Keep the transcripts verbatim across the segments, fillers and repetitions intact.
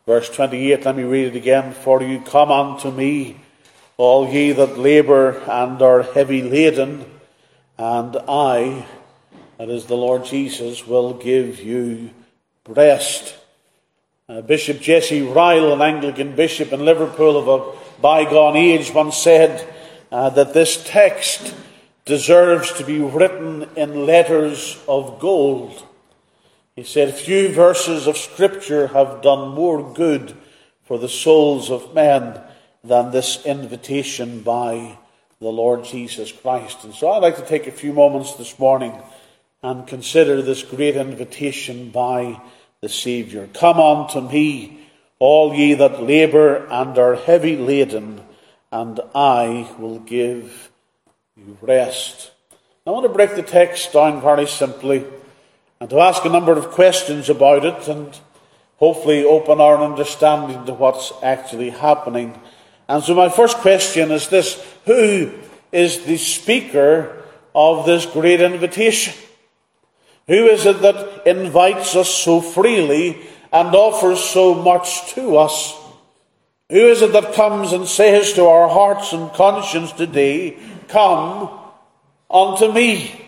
Verse twenty-eight, let me read it again for you. Come unto me, all ye that labour and are heavy laden, and I, that is the Lord Jesus, will give you rest. Uh, Bishop Jesse Ryle, an Anglican bishop in Liverpool of a bygone age, once said uh, that this text deserves to be written in letters of gold. He said, few verses of Scripture have done more good for the souls of men than this invitation by the Lord Jesus Christ. And so I'd like to take a few moments this morning and consider this great invitation by the Saviour. Come unto me, all ye that labour and are heavy laden, and I will give you rest. I want to break the text down very simply and to ask a number of questions about it and hopefully open our understanding to what's actually happening. And so my first question is this: who is the speaker of this great invitation? Who is it that invites us so freely and offers so much to us? Who is it that comes and says to our hearts and conscience today, come unto me?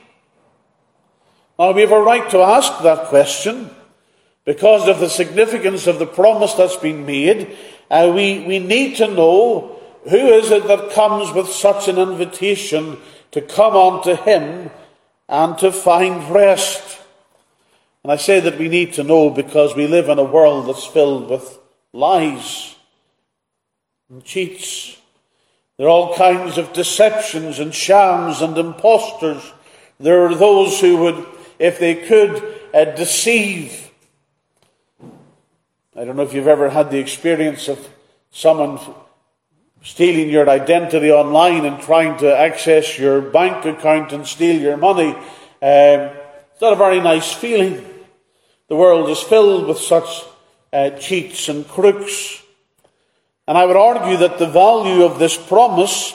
Now, we have a right to ask that question because of the significance of the promise that's been made. Uh, we, we need to know who is it that comes with such an invitation to come unto him and to find rest. And I say that we need to know because we live in a world that's filled with lies and cheats. There are all kinds of deceptions and shams and impostors. There are those who would, if they could, uh, deceive. I don't know if you've ever had the experience of someone stealing your identity online and trying to access your bank account and steal your money. Um, it's not a very nice feeling. The world is filled with such uh, cheats and crooks. And I would argue that the value of this promise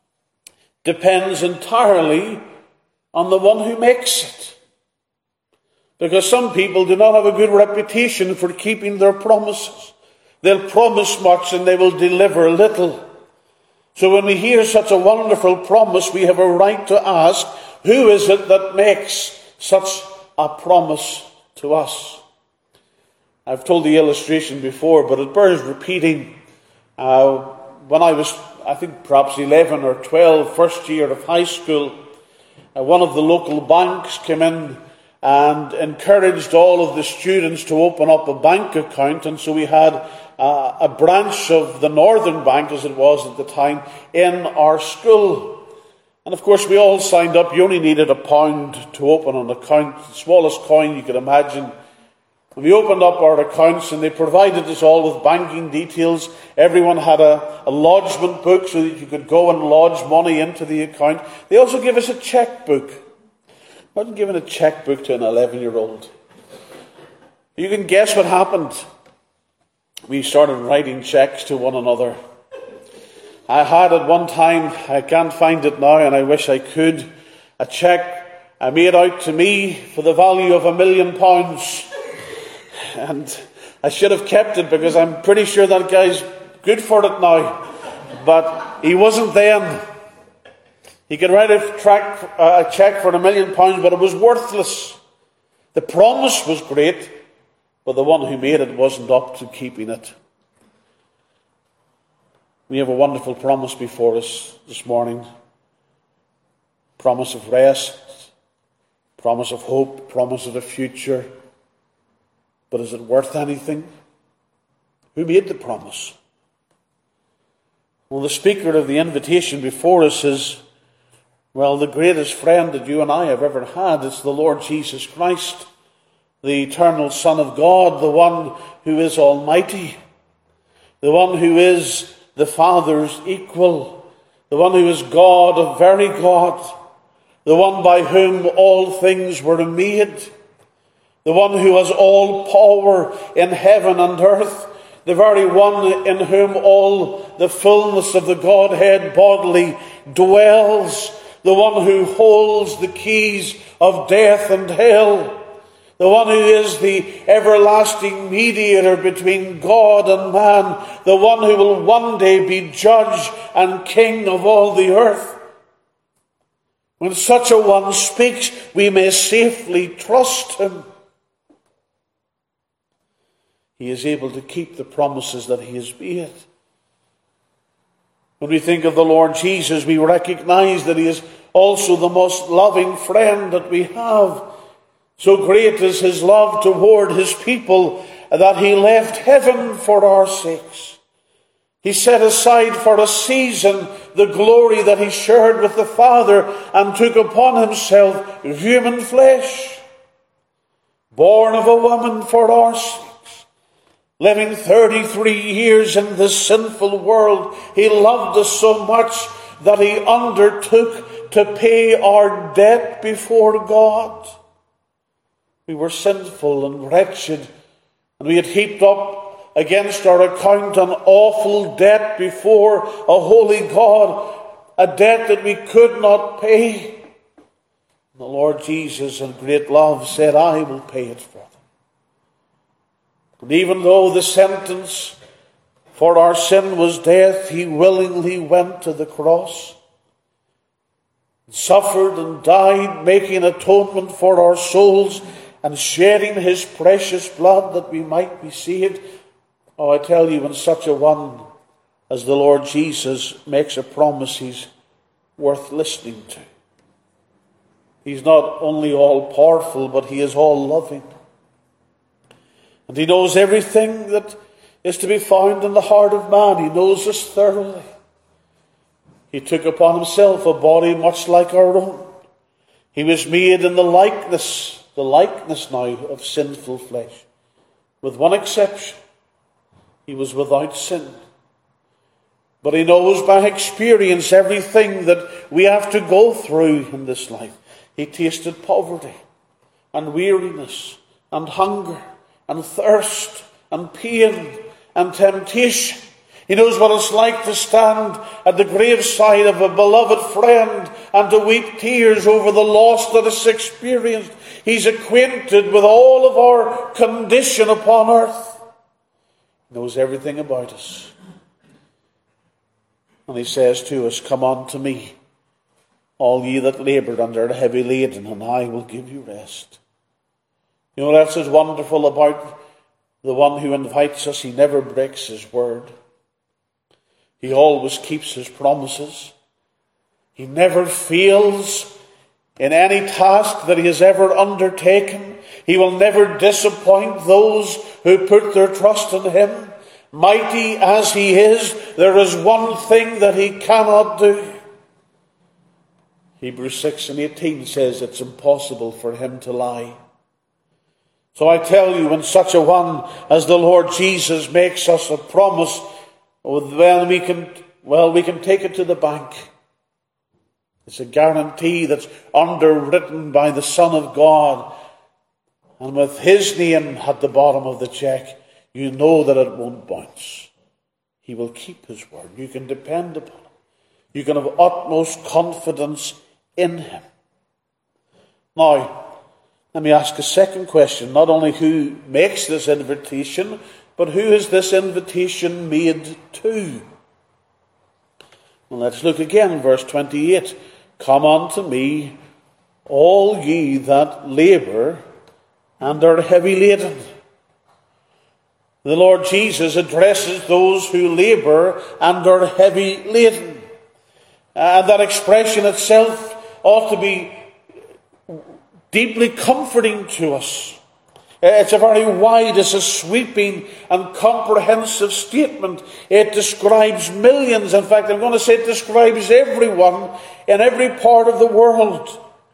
depends entirely on the one who makes it. Because some people do not have a good reputation for keeping their promises. They'll promise much and they will deliver little. So when we hear such a wonderful promise, we have a right to ask, who is it that makes such a promise to us? I've told the illustration before, but it bears repeating. Uh, when I was, I think perhaps eleven or twelve, first year of high school, uh, one of the local banks came in and encouraged all of the students to open up a bank account. And so we had uh, a branch of the Northern Bank, as it was at the time, in our school. And of course we all signed up. You only needed a pound to open an account, the smallest coin you could imagine. And we opened up our accounts and they provided us all with banking details. Everyone had a, a lodgement book so that you could go and lodge money into the account. They also gave us a checkbook. I wasn't given a checkbook to an eleven-year-old. You can guess what happened. We started writing checks to one another. I had at one time, I can't find it now and I wish I could, a check I made out to me for the value of a million pounds. And I should have kept it because I'm pretty sure that guy's good for it now. But he wasn't then. He could write a, track, uh, a check for a million pounds, but it was worthless. The promise was great, but the one who made it wasn't up to keeping it. We have a wonderful promise before us this morning. Promise of rest, promise of hope, promise of the future. But is it worth anything? Who made the promise? Well, the speaker of the invitation before us is, well, the greatest friend that you and I have ever had. It's the Lord Jesus Christ, the eternal Son of God, the one who is almighty, the one who is the Father's equal, the one who is God of very God, the one by whom all things were made, the one who has all power in heaven and earth, the very one in whom all the fullness of the Godhead bodily dwells, the one who holds the keys of death and hell, the one who is the everlasting mediator between God and man, the one who will one day be judge and king of all the earth. When such a one speaks, we may safely trust him. He is able to keep the promises that he has made. When we think of the Lord Jesus, we recognize that he is also the most loving friend that we have. So great is his love toward his people that he left heaven for our sakes. He set aside for a season the glory that he shared with the Father and took upon himself human flesh, born of a woman for our sakes. Living thirty-three years in this sinful world, he loved us so much that he undertook to pay our debt before God. We were sinful and wretched, and we had heaped up against our account an awful debt before a holy God, a debt that we could not pay. And the Lord Jesus, in great love, said, I will pay it for them. And even though the sentence for our sin was death, he willingly went to the cross, suffered and died, making atonement for our souls and shedding his precious blood that we might be saved. Oh, I tell you, when such a one as the Lord Jesus makes a promise, he's worth listening to. He's not only all-powerful, but he is all-loving. And he knows everything that is to be found in the heart of man. He knows us thoroughly. He took upon himself a body much like our own. He was made in the likeness, the likeness now of sinful flesh. With one exception, he was without sin. But he knows by experience everything that we have to go through in this life. He tasted poverty and weariness and hunger and thirst and pain and temptation. He knows what it's like to stand at the graveside of a beloved friend and to weep tears over the loss that is experienced. He's acquainted with all of our condition upon earth. He knows everything about us. And he says to us, come unto me, all ye that labour and are heavy laden, and I will give you rest. You know, that's what's wonderful about the one who invites us. He never breaks his word. He always keeps his promises. He never fails in any task that he has ever undertaken. He will never disappoint those who put their trust in him. Mighty as he is, there is one thing that he cannot do. Hebrews six and eighteen says it's impossible for him to lie. So I tell you, when such a one as the Lord Jesus makes us a promise, well, we can, well, we can take it to the bank. It's a guarantee that's underwritten by the Son of God. And with his name at the bottom of the check, you know that it won't bounce. He will keep his word. You can depend upon him. You can have utmost confidence in him. Now, let me ask a second question. Not only who makes this invitation, but who is this invitation made to? Well, let's look again, verse twenty-eight. Come unto me, all ye that labour and are heavy laden. The Lord Jesus addresses those who labour and are heavy laden. And that expression itself ought to be deeply comforting to us. It's a very wide, it's a sweeping and comprehensive statement. It describes millions. In fact, I'm going to say it describes everyone in every part of the world.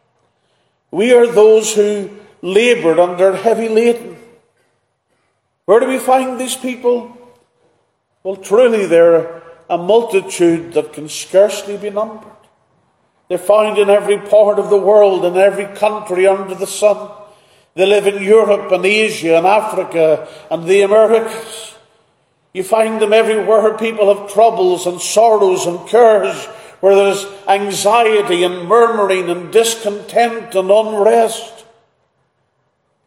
We are those who laboured and are heavy laden. Where do we find these people? Well, truly they're a multitude that can scarcely be numbered. They're found in every part of the world, in every country under the sun. They live in Europe and Asia and Africa and the Americas. You find them everywhere. People have troubles and sorrows and cares, where there's anxiety and murmuring and discontent and unrest.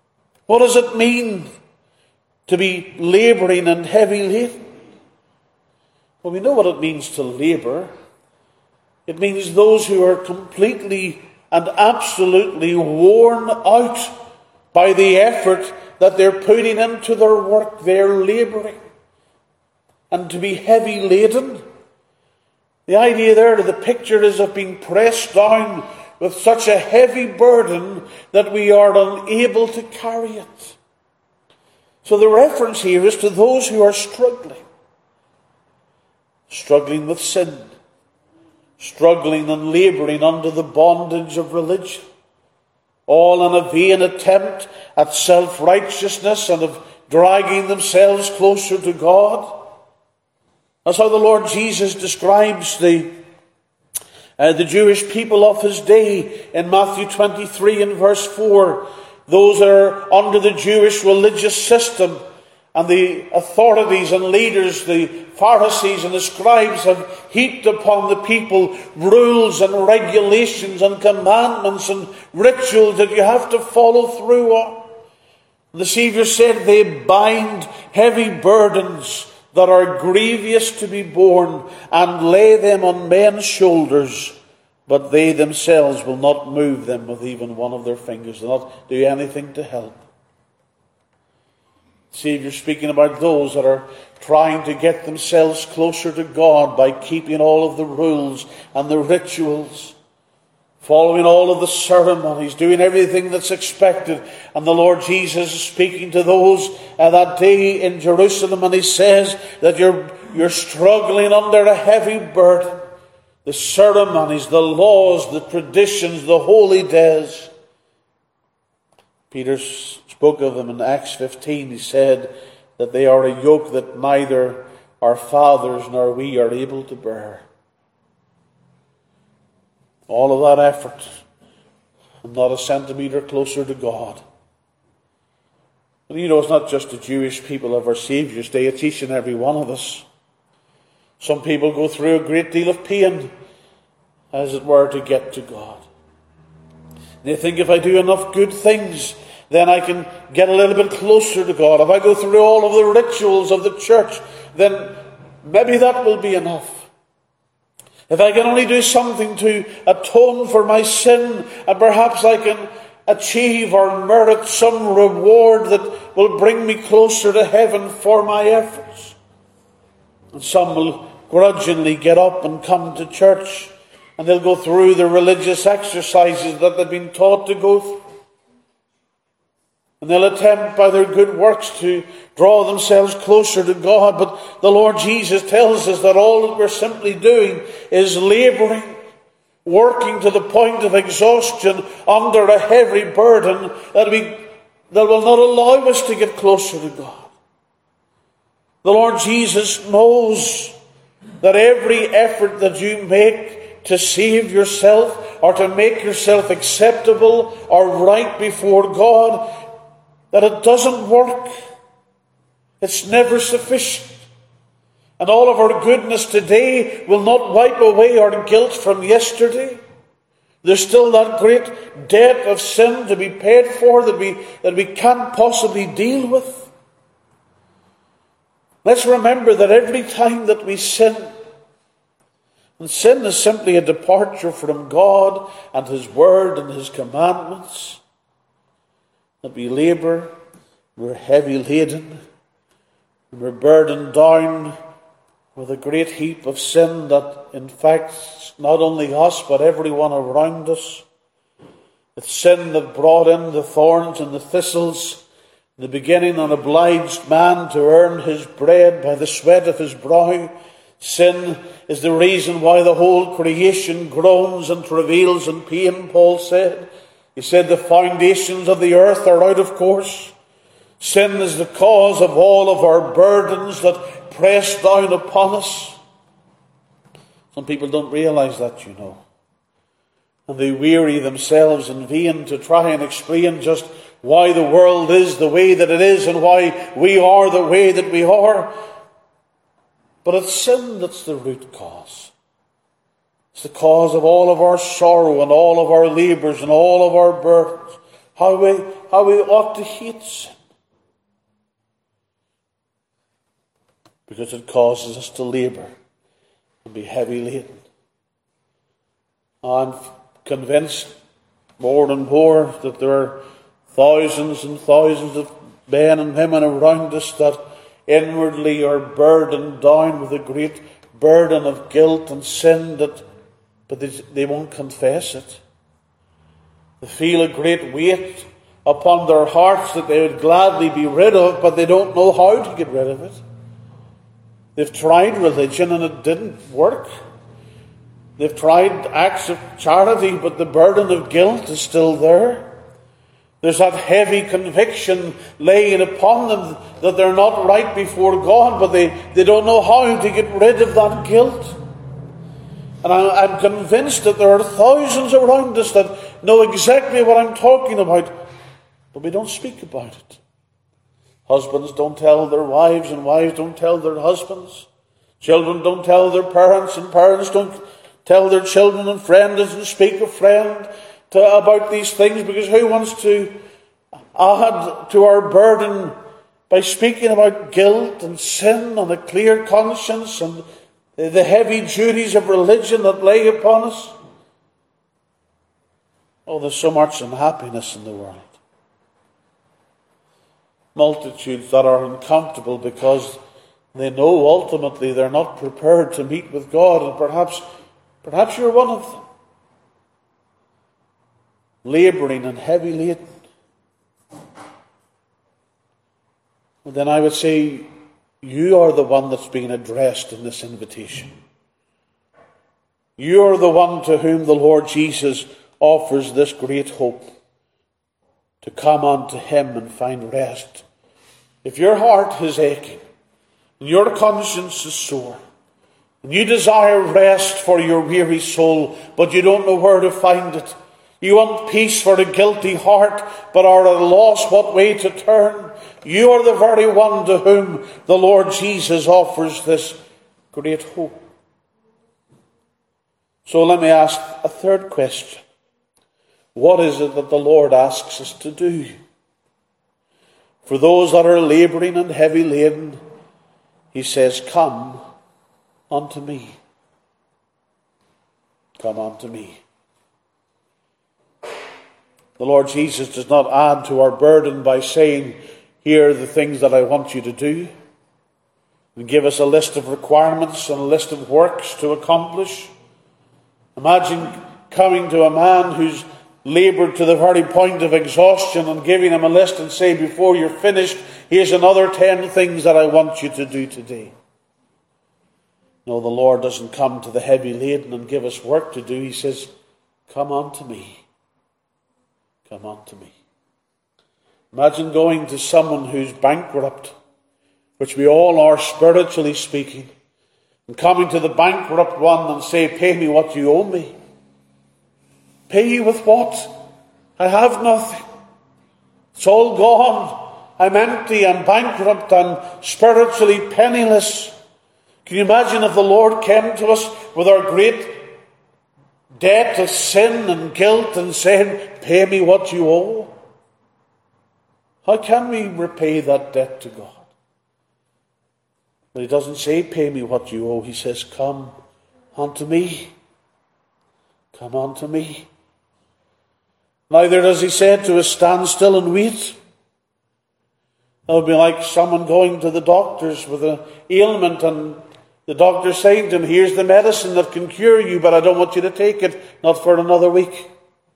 What does it mean to be labouring and heavy laden? Well, we know what it means to labour. It means those who are completely and absolutely worn out by the effort that they're putting into their work. They're labouring. And to be heavy laden, the idea there, the picture is of being pressed down with such a heavy burden that we are unable to carry it. So the reference here is to those who are struggling. Struggling with sin. Struggling and labouring under the bondage of religion. All in a vain attempt at self-righteousness and of dragging themselves closer to God. That's how the Lord Jesus describes the, uh, the Jewish people of his day in Matthew twenty-three and verse four. Those that are under the Jewish religious system, and the authorities and leaders, the Pharisees and the scribes, have heaped upon the people rules and regulations and commandments and rituals that you have to follow through on. The Saviour said they bind heavy burdens that are grievous to be borne and lay them on men's shoulders, but they themselves will not move them with even one of their fingers. They'll not do anything to help. The Saviour speaking about those that are trying to get themselves closer to God by keeping all of the rules and the rituals, following all of the ceremonies, doing everything that's expected. And the Lord Jesus is speaking to those uh, that day in Jerusalem, and he says that you're, you're struggling under a heavy burden. The ceremonies, the laws, the traditions, the holy days. Peter spoke of them in Acts fifteen. He said that they are a yoke that neither our fathers nor we are able to bear. All of that effort, and not a centimetre closer to God. And you know, it's not just the Jewish people of our Saviour's day, it's each and every one of us. Some people go through a great deal of pain, as it were, to get to God. They think if I do enough good things, then I can get a little bit closer to God. If I go through all of the rituals of the church, then maybe that will be enough. If I can only do something to atone for my sin, and perhaps I can achieve or merit some reward that will bring me closer to heaven for my efforts. And some will grudgingly get up and come to church, and they'll go through the religious exercises that they've been taught to go through. And they'll attempt by their good works to draw themselves closer to God. But the Lord Jesus tells us that all that we're simply doing is labouring, working to the point of exhaustion under a heavy burden that, we, that will not allow us to get closer to God. The Lord Jesus knows that every effort that you make to save yourself or to make yourself acceptable or right before God, that it doesn't work. It's never sufficient. And all of our goodness today will not wipe away our guilt from yesterday. There's still that great debt of sin to be paid for that we, that we can't possibly deal with. Let's remember that every time that we sin, and sin is simply a departure from God and His Word and His commandments, that we labour, we're heavy laden, and we're burdened down with a great heap of sin that infects not only us but everyone around us. It's sin that brought in the thorns and the thistles, in the beginning an obliged man to earn his bread by the sweat of his brow. Sin is the reason why the whole creation groans and travails in pain, Paul said. He said the foundations of the earth are out of course. Sin is the cause of all of our burdens that press down upon us. Some people don't realize that, you know. And they weary themselves in vain to try and explain just why the world is the way that it is and why we are the way that we are. But it's sin that's the root cause. It's the cause of all of our sorrow and all of our labours and all of our burdens. how we, how we ought to hate sin. Because it causes us to labour and be heavy laden. I'm convinced more and more that there are thousands and thousands of men and women around us that inwardly are burdened down with a great burden of guilt and sin, that, but they, they won't confess it. They feel a great weight upon their hearts that they would gladly be rid of, but they don't know how to get rid of it. They've tried religion and it didn't work. They've tried acts of charity, but the burden of guilt is still there. There's that heavy conviction laying upon them that they're not right before God, but they, they don't know how to get rid of that guilt. And I, I'm convinced that there are thousands around us that know exactly what I'm talking about, but we don't speak about it. Husbands don't tell their wives, and wives don't tell their husbands. Children don't tell their parents, and parents don't tell their children, and friend doesn't speak a friend to, about these things, because who wants to add to our burden by speaking about guilt and sin and a clear conscience and the heavy duties of religion that lay upon us? Oh, there's so much unhappiness in the world. Multitudes that are uncomfortable because they know ultimately they're not prepared to meet with God, and perhaps perhaps you're one of them. Labouring and heavy laden. Well, then I would say you are the one that's being addressed in this invitation. You are the one to whom the Lord Jesus offers this great hope, to come unto him and find rest. If your heart is aching, and your conscience is sore, and you desire rest for your weary soul, but you don't know where to find it, you want peace for a guilty heart, but are at a loss what way to turn, you are the very one to whom the Lord Jesus offers this great hope. So let me ask a third question. What is it that the Lord asks us to do? For those that are labouring and heavy laden, he says, come unto me. Come unto me. The Lord Jesus does not add to our burden by saying, here are the things that I want you to do, and give us a list of requirements and a list of works to accomplish. Imagine coming to a man who's laboured to the very point of exhaustion and giving him a list and say, before you're finished, here's another ten things that I want you to do today. No, the Lord doesn't come to the heavy laden and give us work to do. He says, come unto me. Come unto me. Imagine going to someone who's bankrupt, which we all are spiritually speaking, and coming to the bankrupt one and say, pay me what you owe me. Pay you with what? I have nothing. It's all gone. I'm empty, I'm bankrupt, I'm spiritually penniless. Can you imagine if the Lord came to us with our great debt of sin and guilt and saying, pay me what you owe? How can we repay that debt to God? But he doesn't say, pay me what you owe. He says, come unto me. Come unto me. Neither does he say to us, stand still and wait. That would be like someone going to the doctors with an ailment and the doctor saying to him, here's the medicine that can cure you, but I don't want you to take it, not for another week.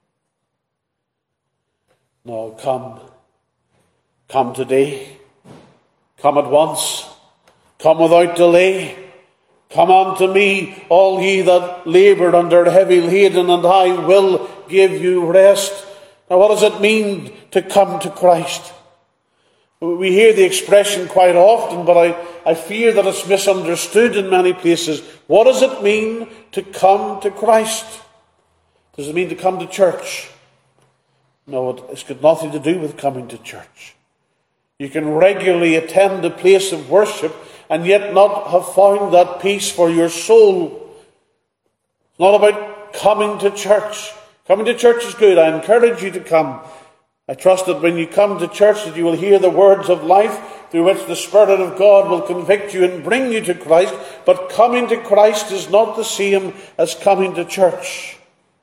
No, come. Come today. Come at once. Come without delay. Come unto me, all ye that labour under heavy laden, and I will give you rest. Now, what does it mean to come to Christ? We hear the expression quite often, but I, I fear that it's misunderstood in many places. What does it mean to come to Christ? Does it mean to come to church? No, it's got nothing to do with coming to church. You can regularly attend a place of worship and yet not have found that peace for your soul. It's not about coming to church. Coming to church is good. I encourage you to come. I trust that when you come to church that you will hear the words of life through which the Spirit of God will convict you and bring you to Christ. But coming to Christ is not the same as coming to church.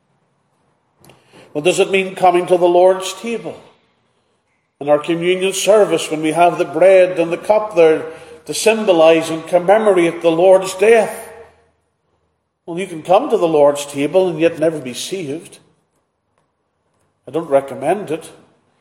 Well, does it mean coming to the Lord's table? In our communion service, when we have the bread and the cup there to symbolize and commemorate the Lord's death. Well, you can come to the Lord's table and yet never be saved. I don't recommend it.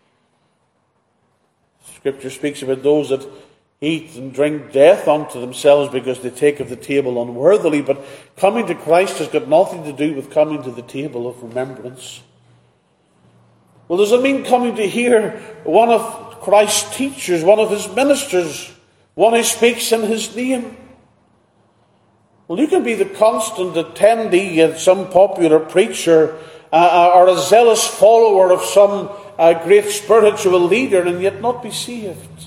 Scripture speaks about those that eat and drink death unto themselves because they take of the table unworthily. But coming to Christ has got nothing to do with coming to the table of remembrance. Well, does it mean coming to hear one of Christ's teachers, one of his ministers, one who speaks in his name? Well, you can be the constant attendee at some popular preacher uh, or a zealous follower of some uh, great spiritual leader and yet not be saved.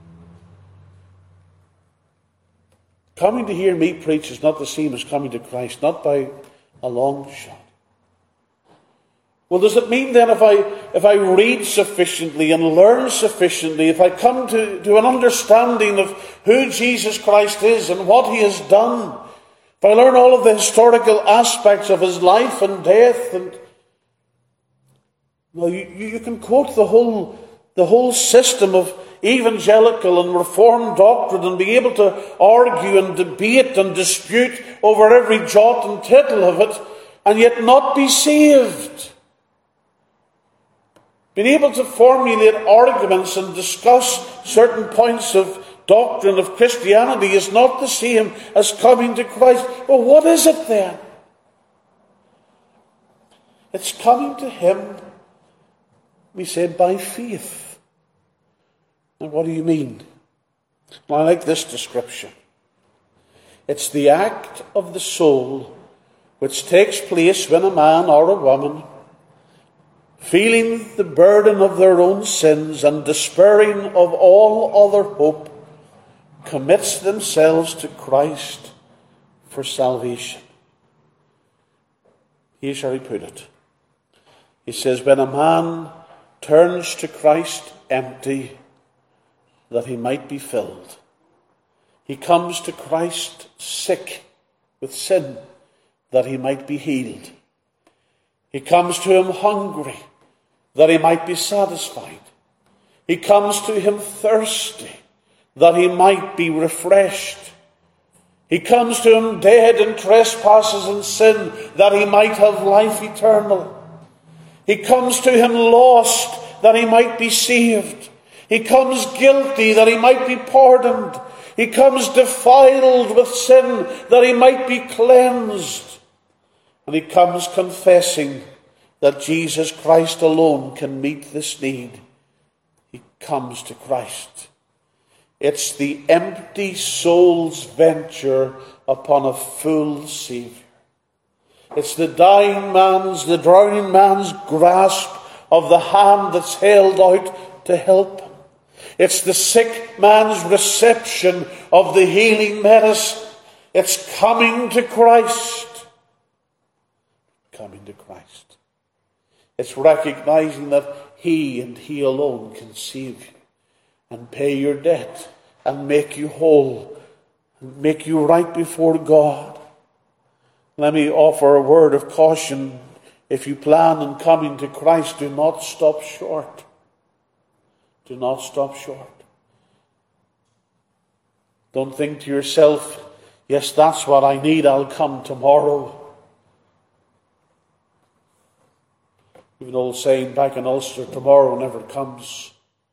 Coming to hear me preach is not the same as coming to Christ, not by a long shot. Well, does it mean then if I if I read sufficiently and learn sufficiently, if I come to, to an understanding of who Jesus Christ is and what he has done, if I learn all of the historical aspects of his life and death, and well, you, you can quote the whole the whole system of evangelical and reformed doctrine and be able to argue and debate and dispute over every jot and tittle of it, and yet not be saved. Being able to formulate arguments and discuss certain points of doctrine of Christianity is not the same as coming to Christ. Well, what is it then? It's coming to him, we said, by faith. And what do you mean? Well, I like this description. It's the act of the soul which takes place when a man or a woman, feeling the burden of their own sins and despairing of all other hope, commits themselves to Christ for salvation. Here's how he put it. He says, when a man turns to Christ empty, that he might be filled. He comes to Christ sick with sin, that he might be healed. He comes to him hungry, that he might be satisfied. He comes to him thirsty, that he might be refreshed. He comes to him dead in trespasses and sin, that he might have life eternal. He comes to him lost, that he might be saved. He comes guilty, that he might be pardoned. He comes defiled with sin, that he might be cleansed. And he comes confessing that Jesus Christ alone can meet this need. He comes to Christ. It's the empty soul's venture upon a full Saviour. It's the dying man's, the drowning man's grasp of the hand that's held out to help him. It's the sick man's reception of the healing medicine. It's coming to Christ. Coming to Christ. It's recognizing that he and he alone can save you and pay your debt and make you whole and make you right before God. Let me offer a word of caution. If you plan on coming to Christ, do not stop short. Do not stop short. Don't think to yourself, yes, that's what I need, I'll come tomorrow. Even an old saying back in Ulster, tomorrow never comes.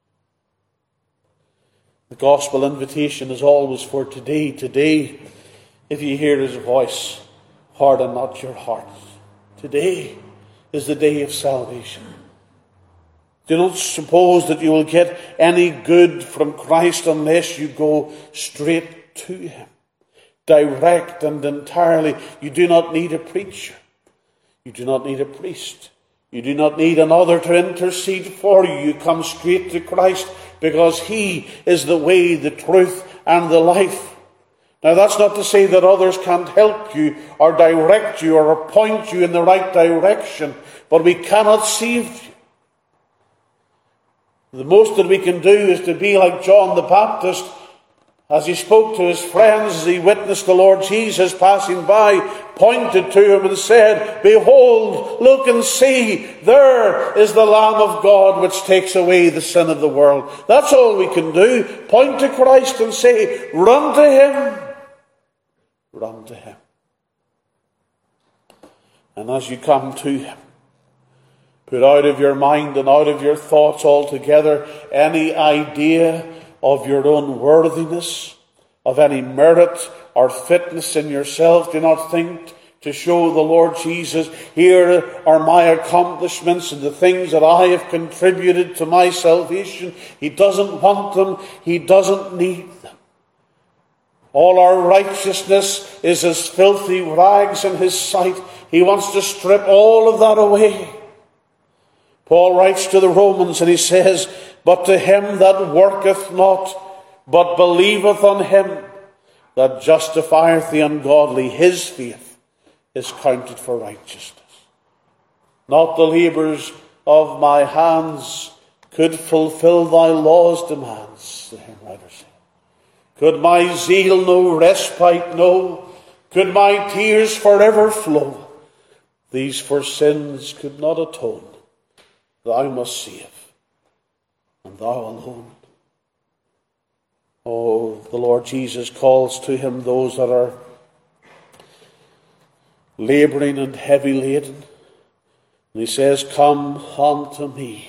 The gospel invitation is always for today. Today, if you hear his voice, harden not your hearts. Today is the day of salvation. Do not suppose that you will get any good from Christ unless you go straight to him. Direct and entirely. You do not need a preacher. You do not need a priest. You do not need another to intercede for you. You come straight to Christ because he is the way, the truth, and the life. Now, that's not to say that others can't help you or direct you or point you in the right direction, but we cannot save you. The most that we can do is to be like John the Baptist, as he spoke to his friends, as he witnessed the Lord Jesus passing by, pointed to him and said, "Behold, look and see, there is the Lamb of God which takes away the sin of the world." That's all we can do. Point to Christ and say, run to him. Run to him. And as you come to him, put out of your mind and out of your thoughts altogether any idea of your own worthiness, of any merit or fitness in yourself. Do not think to show the Lord Jesus, here are my accomplishments and the things that I have contributed to my salvation. He doesn't want them. He doesn't need them. All our righteousness is as filthy rags in his sight. He wants to strip all of that away. Paul writes to the Romans and he says, "But to him that worketh not, but believeth on him that justifieth the ungodly, his faith is counted for righteousness. Not the labours of my hands could fulfill thy law's demands," the hymn writer said. "Could my zeal no respite know? Could my tears forever flow? These for sins could not atone. Thou must save, and thou alone." Oh, the Lord Jesus calls to him those that are labouring and heavy laden. And he says, "Come unto me."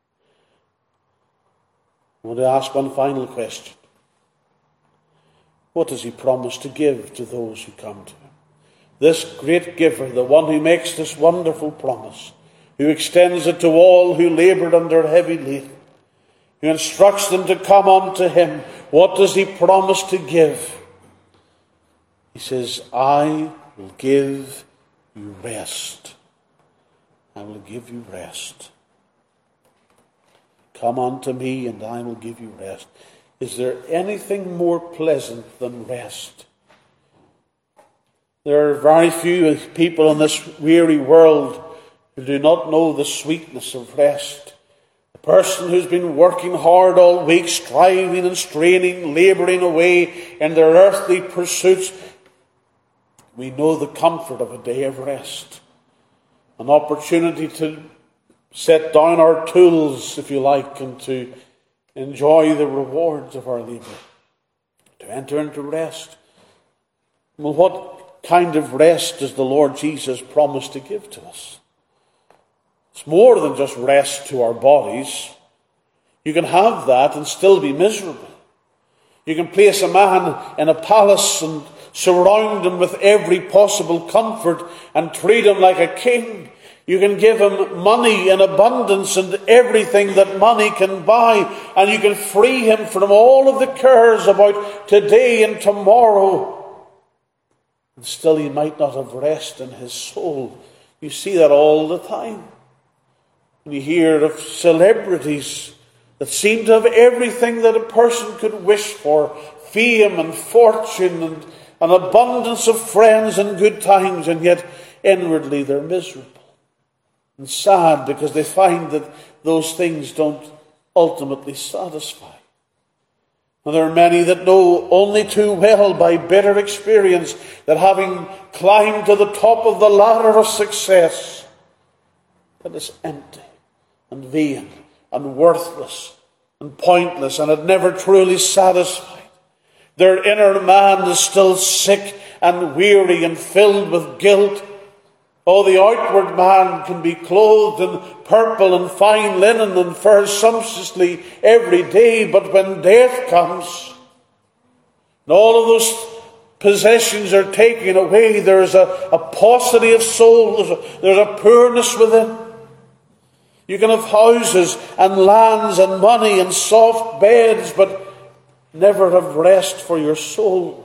I want to ask one final question. What does he promise to give to those who come to him? This great giver, the one who makes this wonderful promise, who extends it to all who laboured under heavy laden, who instructs them to come unto him. What does he promise to give? He says, "I will give you rest. I will give you rest. Come unto me and I will give you rest." Is there anything more pleasant than rest? There are very few people in this weary world who do not know the sweetness of rest. The person who's been working hard all week, striving and straining, labouring away in their earthly pursuits, we know the comfort of a day of rest. An opportunity to set down our tools, if you like, and to enjoy the rewards of our labour. To enter into rest. Well, what kind of rest does the Lord Jesus promise to give to us? It's more than just rest to our bodies. You can have that and still be miserable. You can place a man in a palace and surround him with every possible comfort and treat him like a king. You can give him money in abundance and everything that money can buy, and you can free him from all of the cares about today and tomorrow. And still he might not have rest in his soul. You see that all the time. When you hear of celebrities that seem to have everything that a person could wish for, fame and fortune and an abundance of friends and good times, and yet inwardly they're miserable and sad because they find that those things don't ultimately satisfy. And there are many that know only too well by bitter experience that having climbed to the top of the ladder of success, that it's empty and vain and worthless and pointless, and it never truly satisfied. Their inner man is still sick and weary and filled with guilt. Oh, the outward man can be clothed in purple and fine linen and fare sumptuously every day, but when death comes and all of those possessions are taken away, there's a, a paucity of soul, there's a, there's a poorness within. You can have houses and lands and money and soft beds, but never have rest for your soul.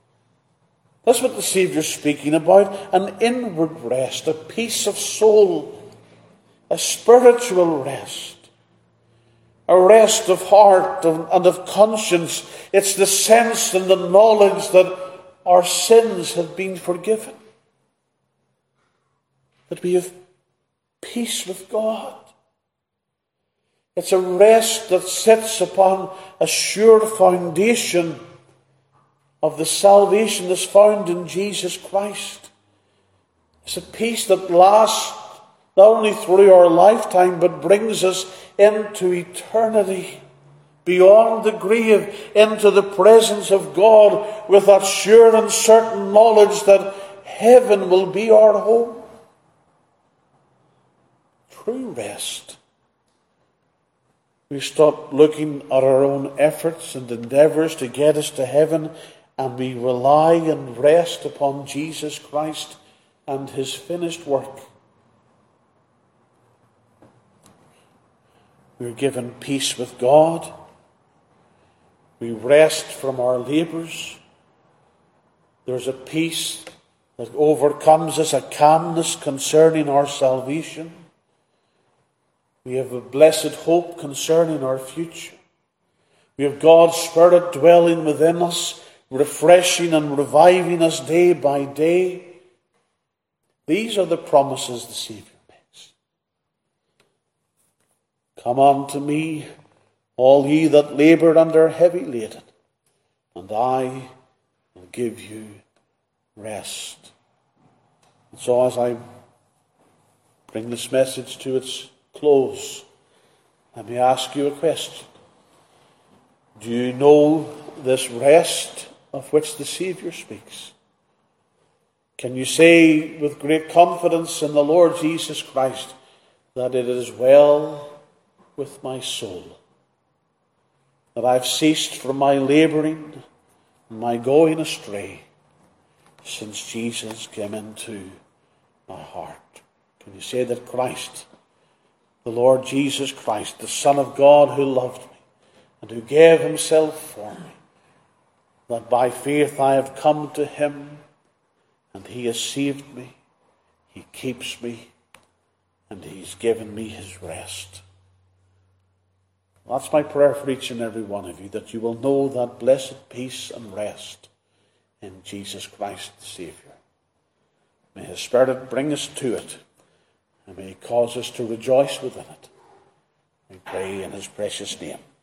That's what the Saviour's speaking about. An inward rest, a peace of soul, a spiritual rest, a rest of heart and of conscience. It's the sense and the knowledge that our sins have been forgiven, that we have peace with God. It's a rest that sits upon a sure foundation of the salvation that's found in Jesus Christ. It's a peace that lasts not only through our lifetime, but brings us into eternity, beyond the grave, into the presence of God, with that sure and certain knowledge that heaven will be our home. True rest. We stop looking at our own efforts and endeavours to get us to heaven, and we rely and rest upon Jesus Christ and his finished work. We're given peace with God. We rest from our labours. There's a peace that overcomes us, a calmness concerning our salvation. We have a blessed hope concerning our future. We have God's Spirit dwelling within us, refreshing and reviving us day by day. These are the promises the Saviour makes. Come unto me, all ye that labour and are heavy laden, and I will give you rest. And so as I bring this message to its close, let me ask you a question. Do you know this rest of which the Saviour speaks? Can you say with great confidence in the Lord Jesus Christ that it is well with my soul, that I've ceased from my labouring and my going astray since Jesus came into my heart? Can you say that Christ, the Lord Jesus Christ, the Son of God who loved me and who gave himself for me, that by faith I have come to him and he has saved me, he keeps me, and he's given me his rest? That's my prayer for each and every one of you, that you will know that blessed peace and rest in Jesus Christ the Saviour. May his Spirit bring us to it, and may he cause us to rejoice within it. We pray in his precious name.